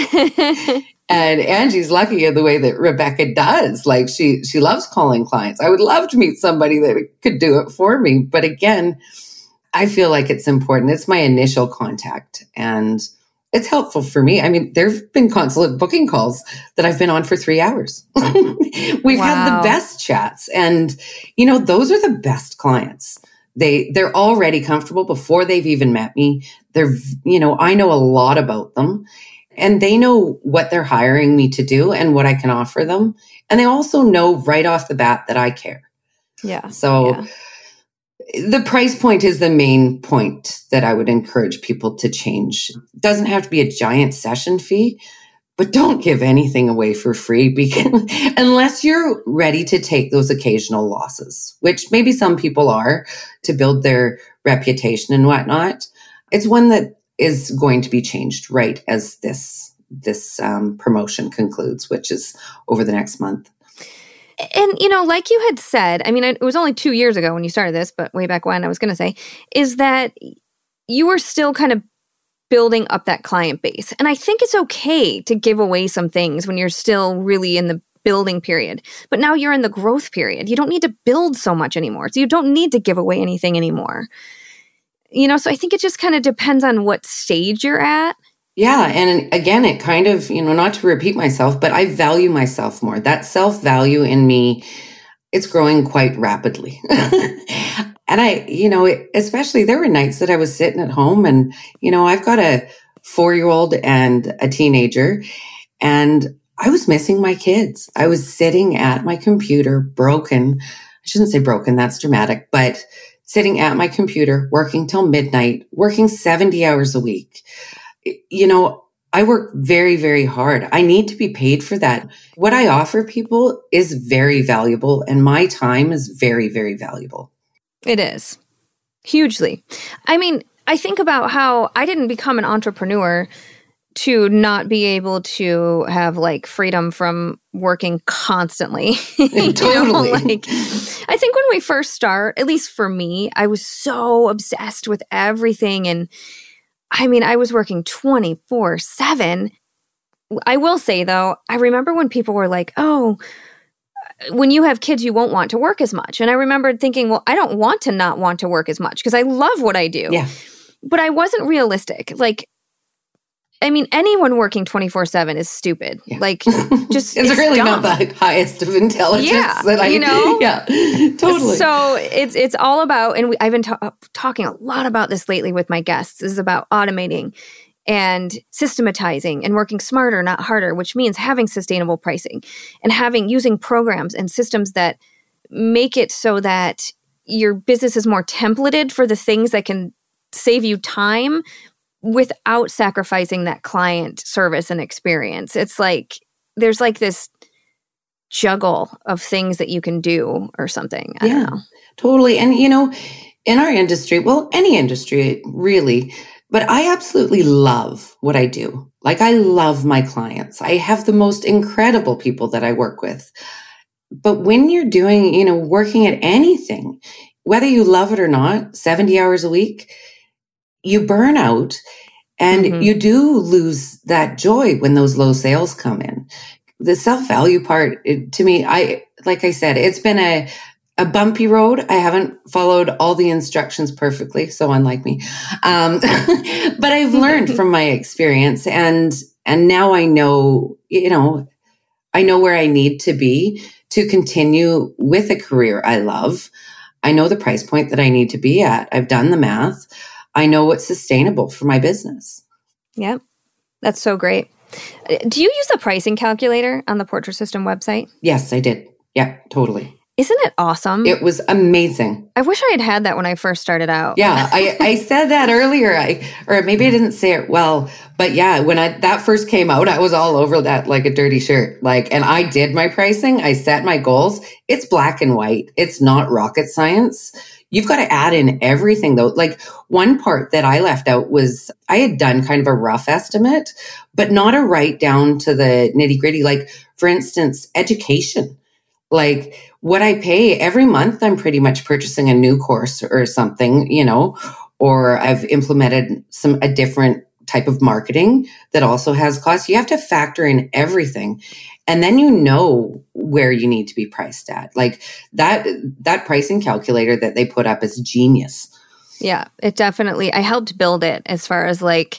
And Angie's lucky in the way that Rebecca does. Like she she loves calling clients. I would love to meet somebody that could do it for me. But again, I feel like it's important. It's my initial contact and it's helpful for me. I mean, there have been consulate booking calls that I've been on for three hours. We've wow. had the best chats. And, you know, those are the best clients. They, they're already comfortable before they've even met me. They're, you know, I know a lot about them and they know what they're hiring me to do and what I can offer them. And they also know right off the bat that I care. Yeah. So yeah. The price point is the main point that I would encourage people to change. It doesn't have to be a giant session fee, but don't give anything away for free because unless you're ready to take those occasional losses, which maybe some people are to build their reputation and whatnot. It's one that is going to be changed right as this, this um, promotion concludes, which is over the next month. And, you know, like you had said, I mean, it was only two years ago when you started this, but way back when I was going to say, is that you were still kind of building up that client base. And I think it's okay to give away some things when you're still really in the building period. But now you're in the growth period. You don't need to build so much anymore. So you don't need to give away anything anymore. You know, so I think it just kind of depends on what stage you're at. Yeah. And again, it kind of, you know, not to repeat myself, but I value myself more. That self-value in me, it's growing quite rapidly. And I, you know, especially there were nights that I was sitting at home and, you know, I've got a four-year-old and a teenager and I was missing my kids. I was sitting at my computer, broken. I shouldn't say broken, that's dramatic, but sitting at my computer, working till midnight, working seventy hours a week. You know, I work very, very hard. I need to be paid for that. What I offer people is very valuable and my time is very, very valuable. It is. Hugely. I mean, I think about how I didn't become an entrepreneur to not be able to have like freedom from working constantly. Totally. know, like, I think when we first start, at least for me, I was so obsessed with everything. And I mean, I was working twenty-four seven. I will say though, I remember when people were like, oh, when you have kids, you won't want to work as much. And I remembered thinking, well, I don't want to not want to work as much because I love what I do. Yeah. but I wasn't realistic. Like, I mean, anyone working twenty-four seven is stupid. Yeah. Like, just it's, it's really dumb. not the highest of intelligence. Yeah, that I, you know? Yeah, totally. So it's it's all about, and we, I've been ta- talking a lot about this lately with my guests, this is about automating and systematizing and working smarter, not harder, which means having sustainable pricing and having using programs and systems that make it so that your business is more templated for the things that can save you time without sacrificing that client service and experience. It's like there's like this juggle of things that you can do or something. I yeah, don't know. Totally. And, you know, in our industry, well, any industry really, but I absolutely love what I do. Like, I love my clients. I have the most incredible people that I work with. But when you're doing, you know, working at anything, whether you love it or not, seventy hours a week, you burn out and mm-hmm. you do lose that joy when those low sales come in. The self-value part, it, to me, I, like I said, it's been a, a bumpy road. I haven't followed all the instructions perfectly, so unlike me. Um, but I've learned from my experience, and and now I know, you know, I know where I need to be to continue with a career I love. I know the price point that I need to be at. I've done the math. I know what's sustainable for my business. Yep, that's so great. Do you use the pricing calculator on the Portrait System website? Yes, I did. Yeah, totally. Isn't it awesome? It was amazing. I wish I had had that when I first started out. Yeah, I, I said that earlier, I or maybe I didn't say it well, but yeah, when I that first came out, I was all over that like a dirty shirt. Like, and I did my pricing. I set my goals. It's black and white. It's not rocket science. You've got to add in everything though. Like, one part that I left out was I had done kind of a rough estimate, but not a write down to the nitty gritty. Like, for instance, education. Like, what I pay every month, I'm pretty much purchasing a new course or something, you know, or I've implemented some, a different type of marketing that also has costs. You have to factor in everything. And then you know where you need to be priced at. Like, that, that pricing calculator that they put up is genius. Yeah, it definitely, I helped build it as far as like,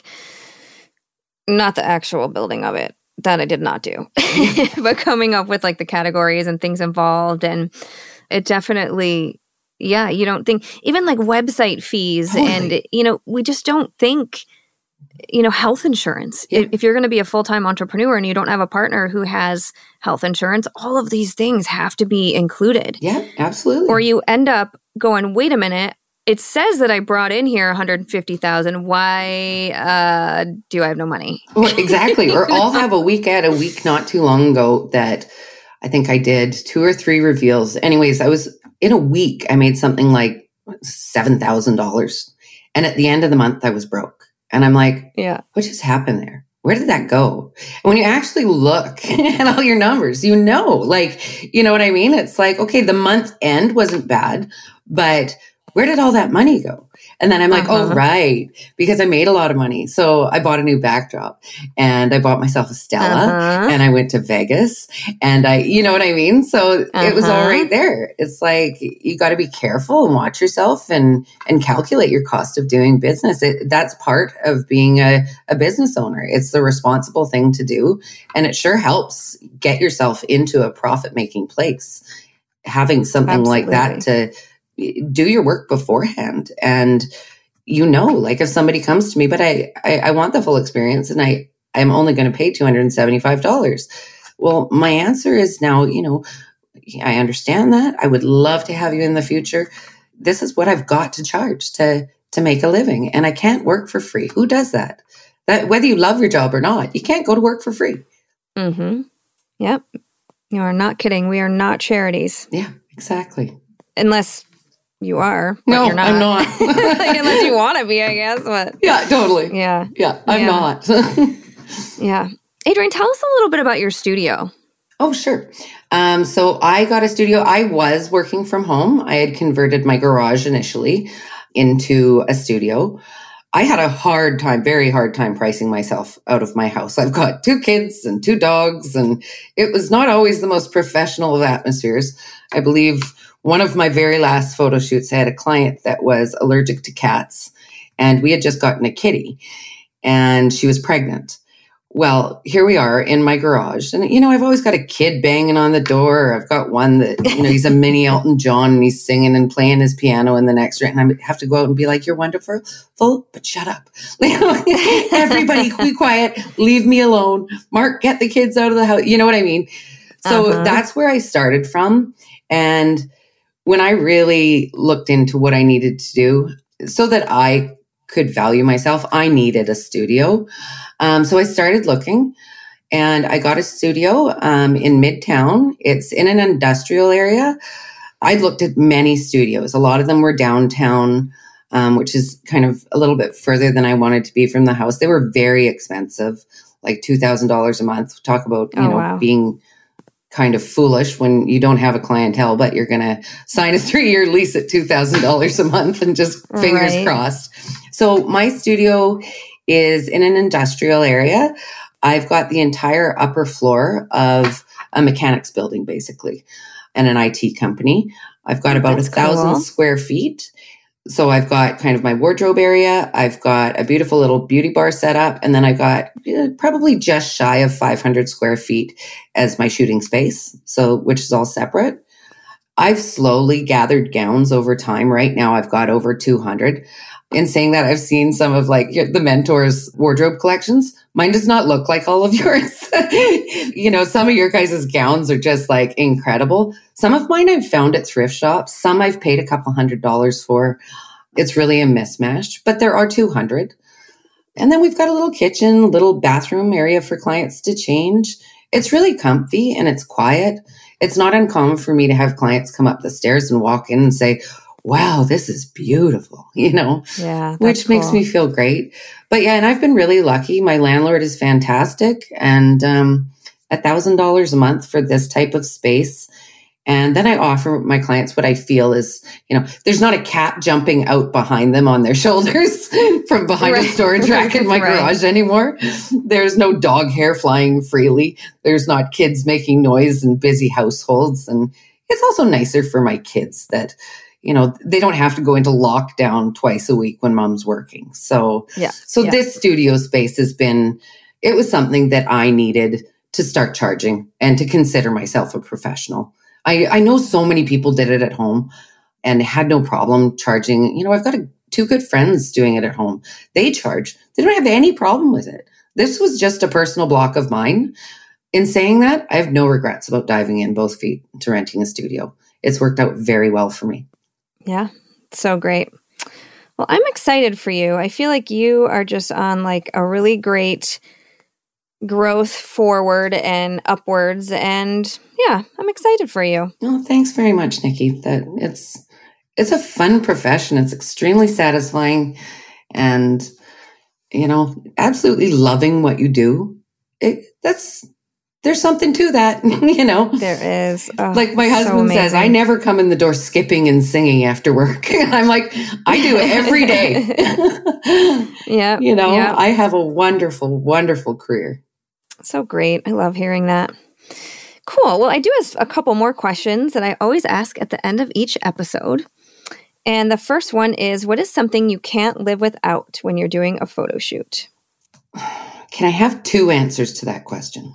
not the actual building of it. That I did not do, but coming up with like the categories and things involved. And it definitely, yeah, you don't think, even like website fees totally. And, you know, we just don't think, you know, health insurance. Yeah. If you're going to be a full-time entrepreneur and you don't have a partner who has health insurance, all of these things have to be included. Yeah, absolutely. Or you end up going, wait a minute, it says that I brought in here one hundred fifty thousand dollars. Why uh, do I have no money? Well, exactly. Or I'll have a week at a week not too long ago that I think I did two or three reveals. Anyways, I was in a week, I made something like seven thousand dollars. And at the end of the month, I was broke. And I'm like, yeah, what just happened there? Where did that go? And when you actually look at all your numbers, you know, like, you know what I mean? It's like, okay, the month end wasn't bad, but where did all that money go? And then I'm like, uh-huh. oh, right, because I made a lot of money. So I bought a new backdrop and I bought myself a Stella uh-huh. and I went to Vegas and I, you know what I mean? So uh-huh. it was all right there. It's like, you got to be careful and watch yourself and, and calculate your cost of doing business. It, that's part of being a, a business owner. It's the responsible thing to do. And it sure helps get yourself into a profit-making place. Having something Absolutely. Like that to do your work beforehand. And, you know, like if somebody comes to me, but I, I, I want the full experience and I, I'm only going to pay two hundred seventy-five dollars. Well, my answer is now, you know, I understand that. I would love to have you in the future. This is what I've got to charge to, to make a living. And I can't work for free. Who does that? That whether you love your job or not, you can't go to work for free. Mm-hmm. Yep. You are not kidding. We are not charities. Yeah, exactly. Unless you are. But no, you're not. I'm not. Like, unless you want to be, I guess. But yeah, totally. Yeah. Yeah, I'm yeah. not. Yeah. Adrienne, tell us a little bit about your studio. Oh, sure. Um, so I got a studio. I was working from home. I had converted my garage initially into a studio. I had a hard time, very hard time pricing myself out of my house. I've got two kids and two dogs, and it was not always the most professional of atmospheres. I believe one of my very last photo shoots, I had a client that was allergic to cats. and we had just gotten a kitty, and she was pregnant. Well, here we are in my garage. And, you know, I've always got a kid banging on the door. I've got one that, you know, he's a mini Elton John and he's singing and playing his piano in the next room. And I have to go out and be like, you're wonderful, full, but shut up. Everybody be quiet. Leave me alone. Mark, get the kids out of the house. You know what I mean? So uh-huh. that's where I started from. And when I really looked into what I needed to do so that I could value myself, I needed a studio. Um, so I started looking, and I got a studio um, in Midtown. It's in an industrial area. I looked at many studios. A lot of them were downtown, um, which is kind of a little bit further than I wanted to be from the house. They were very expensive, like two thousand dollars a month. Talk about, you oh, know, wow. being kind of foolish when you don't have a clientele, but you're going to sign a three-year lease at two thousand dollars a month and just fingers right. crossed. So my studio is in an industrial area. I've got the entire upper floor of a mechanics building, basically, and an I T company. I've got about That's a thousand cool. square feet. So I've got kind of my wardrobe area. I've got a beautiful little beauty bar set up. And then I've got uh, probably just shy of five hundred square feet as my shooting space. So, which is all separate. I've slowly gathered gowns over time. Right now I've got over two hundred. In saying that, I've seen some of like the mentors' wardrobe collections. Mine does not look like all of yours. You know, some of your guys' gowns are just like incredible. Some of mine I've found at thrift shops. Some I've paid a couple hundred dollars for. It's really a mismatch, but there are two hundred. And then we've got a little kitchen, little bathroom area for clients to change. It's really comfy and it's quiet. It's not uncommon for me to have clients come up the stairs and walk in and say, wow, this is beautiful, you know, yeah, which cool. makes me feel great. But yeah, and I've been really lucky. My landlord is fantastic, and um, a thousand dollars a month for this type of space. And then I offer my clients what I feel is, you know, there's not a cat jumping out behind them on their shoulders from behind right. a storage rack in my right. garage anymore. There's no dog hair flying freely. There's not kids making noise in busy households. And it's also nicer for my kids that, you know, they don't have to go into lockdown twice a week when mom's working. So, yeah. so yeah. this studio space has been, it was something that I needed to start charging and to consider myself a professional. I, I know so many people did it at home and had no problem charging. You know, I've got a, two good friends doing it at home. They charge. They don't have any problem with it. This was just a personal block of mine. In saying that, I have no regrets about diving in both feet to renting a studio. It's worked out very well for me. Yeah, so great. Well, I'm excited for you. I feel like you are just on like a really great growth forward and upwards. And yeah, I'm excited for you. Oh, thanks very much, Nikki. That it's it's a fun profession. It's extremely satisfying, and you know, absolutely loving what you do. It, that's there's something to that, you know. There is. Oh, like my husband so says, I never come in the door skipping and singing after work. And I'm like, I do it every day. Yeah. You know, yep. I have a wonderful, wonderful career. So great. I love hearing that. Cool. Well, I do have a couple more questions that I always ask at the end of each episode. And the first one is, what is something you can't live without when you're doing a photo shoot? Can I have two answers to that question?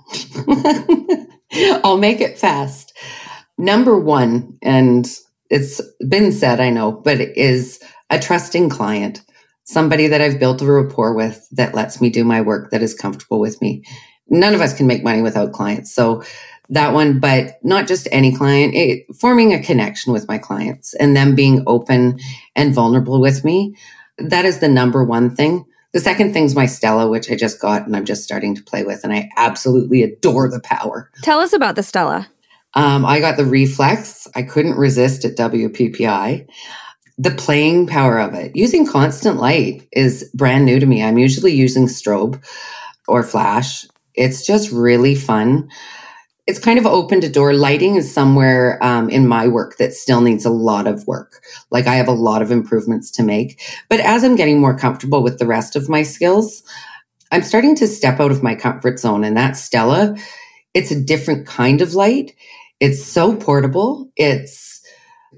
I'll make it fast. Number one, and it's been said, I know, but it is a trusting client, somebody that I've built a rapport with that lets me do my work, that is comfortable with me. None of us can make money without clients. So that one, but not just any client, it, forming a connection with my clients and them being open and vulnerable with me. That is the number one thing. The second thing's my Stella, which I just got and I'm just starting to play with. And I absolutely adore the power. Tell us about the Stella. Um, I got the Reflex. I couldn't resist at W P P I. The playing power of it. Using constant light is brand new to me. I'm usually using strobe or flash. It's just really fun. It's kind of opened a door. Lighting is somewhere um, in my work that still needs a lot of work. Like I have a lot of improvements to make. But as I'm getting more comfortable with the rest of my skills, I'm starting to step out of my comfort zone. And that Stella, it's a different kind of light. It's so portable. It's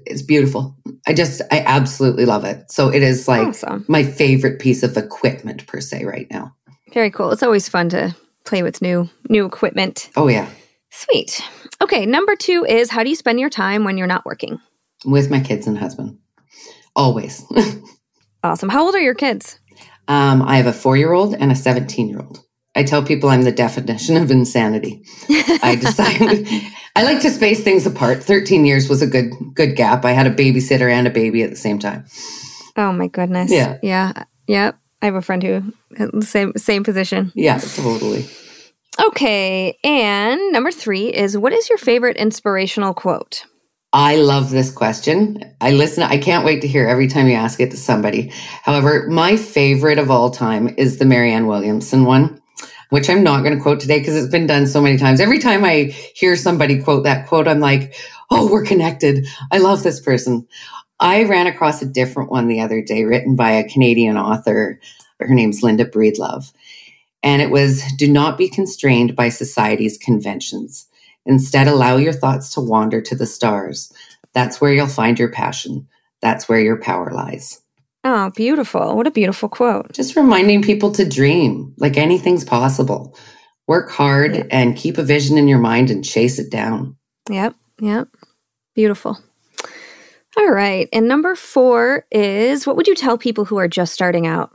it's beautiful. I just, I absolutely love it. So it is like awesome. My favorite piece of equipment per se right now. Very cool. It's always fun to play with new, new equipment. Oh yeah. Sweet. Okay. Number two is, how do you spend your time when you're not working? With my kids and husband. Always. Awesome. How old are your kids? Um, I have a four-year-old and a seventeen-year-old. I tell people I'm the definition of insanity. I decided I like to space things apart. thirteen years was a good good gap. I had a babysitter and a baby at the same time. Oh my goodness. Yeah. Yeah. Yeah. I have a friend who has the same same position. Yeah, totally. Okay. And number three is, what is your favorite inspirational quote? I love this question. I listen. I can't wait to hear every time you ask it to somebody. However, my favorite of all time is the Marianne Williamson one, which I'm not going to quote today because it's been done so many times. Every time I hear somebody quote that quote, I'm like, oh, we're connected. I love this person. I ran across a different one the other day written by a Canadian author. Her name's Linda Breedlove. And it was, do not be constrained by society's conventions. Instead, allow your thoughts to wander to the stars. That's where you'll find your passion. That's where your power lies. Oh, beautiful. What a beautiful quote. Just reminding people to dream, like anything's possible. Work hard yep. and keep a vision in your mind and chase it down. Yep, yep. Beautiful. All right. And number four is, what would you tell people who are just starting out?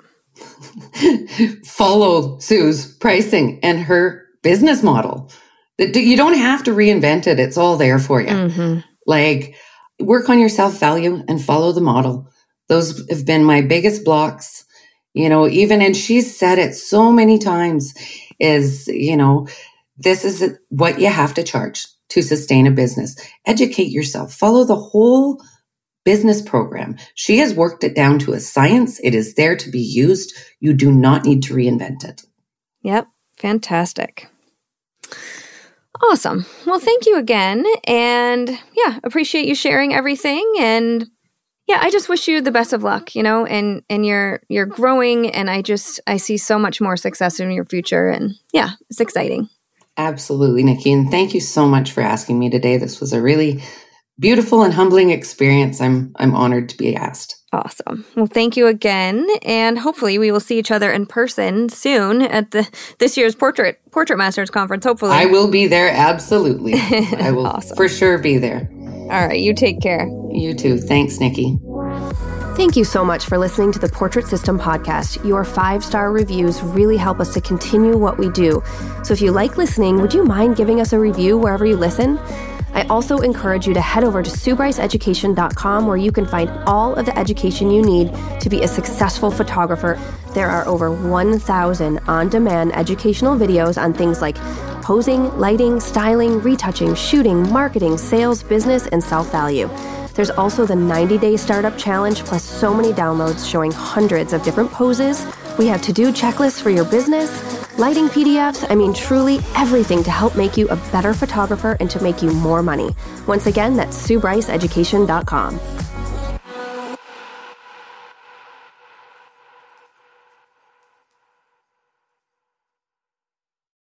Follow Sue's pricing and her business model. You don't have to reinvent it. It's all there for you. Mm-hmm. Like, work on your self-value and follow the model. Those have been my biggest blocks, you know, even, and she's said it so many times, is, you know, this is what you have to charge to sustain a business. Educate yourself. Follow the whole business program. She has worked it down to a science. It is there to be used. You do not need to reinvent it. Yep. Fantastic. Awesome. Well, thank you again. And yeah, appreciate you sharing everything. And yeah, I just wish you the best of luck, you know, and, and you're, you're growing, and I just, I see so much more success in your future, and yeah, it's exciting. Absolutely, Nikki. And thank you so much for asking me today. This was a really beautiful and humbling experience. I'm, I'm honored to be asked. Awesome. Well, thank you again. And hopefully we will see each other in person soon at the this year's Portrait Portrait Masters Conference, hopefully. I will be there. Absolutely. I will awesome. For sure be there. All right. You take care. You too. Thanks, Nikki. Thank you so much for listening to the Portrait System podcast. Your five-star reviews really help us to continue what we do. So if you like listening, would you mind giving us a review wherever you listen? I also encourage you to head over to sue bryce education dot com, where you can find all of the education you need to be a successful photographer. There are over one thousand on-demand educational videos on things like posing, lighting, styling, retouching, shooting, marketing, sales, business, and self-value. There's also the ninety-day startup challenge, plus so many downloads showing hundreds of different poses. We have to-do checklists for your business, lighting P D Fs, I mean, truly everything to help make you a better photographer and to make you more money. Once again, that's sue bryce education dot com.